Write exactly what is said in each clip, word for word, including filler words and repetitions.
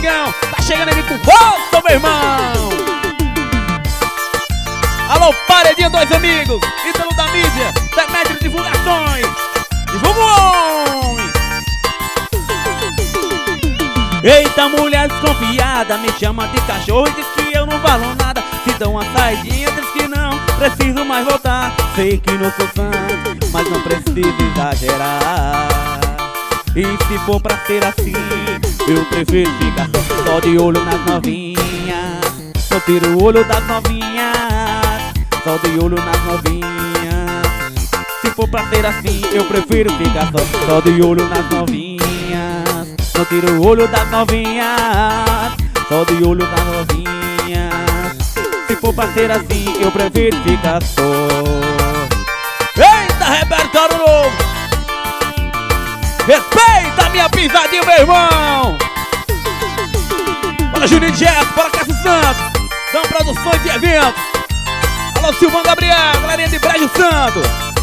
Tiagão, tá chegando ali com força, meu irmão. Alô, Paredinha, dois amigos, ídolo da mídia, Demetrio Divulgações. Divulga o homem. Eita, mulher desconfiada, me chama de cachorro e diz que eu não valo nada. Se dão uma saidinha, diz que não preciso mais voltar. Sei que não sou santo, mas não preciso exagerar. E se for pra ser assim, eu prefiro ficar só, só de olho nas novinhas. Eu tiro o olho das novinhas, só de olho nas novinhas. Se for pra ser assim, eu prefiro ficar só, só de olho nas novinhas. Eu tiro o olho das novinhas, só de olho nas novinhas. Se for pra ser assim, eu prefiro ficar só. Eita, repertório novo! Respeita a minha pisadinha, meu irmão! Bora Juninho Jazz, bora Cássio Santos, Dão Produções e Eventos. Alô Silvão Gabriel, galerinha de Brejo Santo.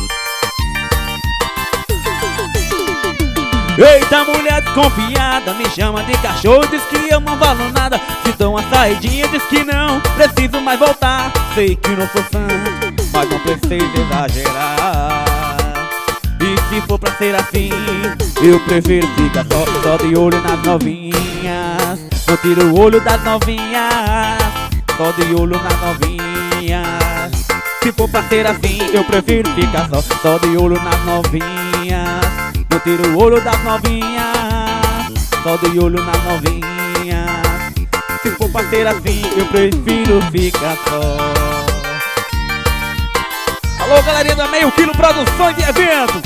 Eita, mulher desconfiada, me chama de cachorro, diz que eu não valo nada. Se dão uma saidinha, diz que não preciso mais voltar. Sei que não sou santo, mas não preciso exagerar. E se for pra ser assim, eu prefiro ficar só, só de olho nas novinhas. Eu tiro o olho das novinhas, só de olho nas novinhas. Se for pra ser assim, eu prefiro ficar só, só de olho nas novinhas. Eu tiro o olho das novinhas, só de olho nas novinhas. Se for pra ser assim, eu prefiro ficar só. Alô, galerinha da Meio Quilo Produções e Eventos.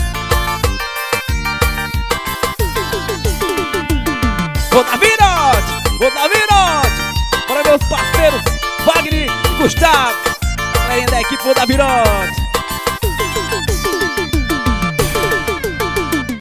Vou dar virote, vou dar virote para meus parceiros Wagner e Gustavo, galerinha da equipe Vou dar virote.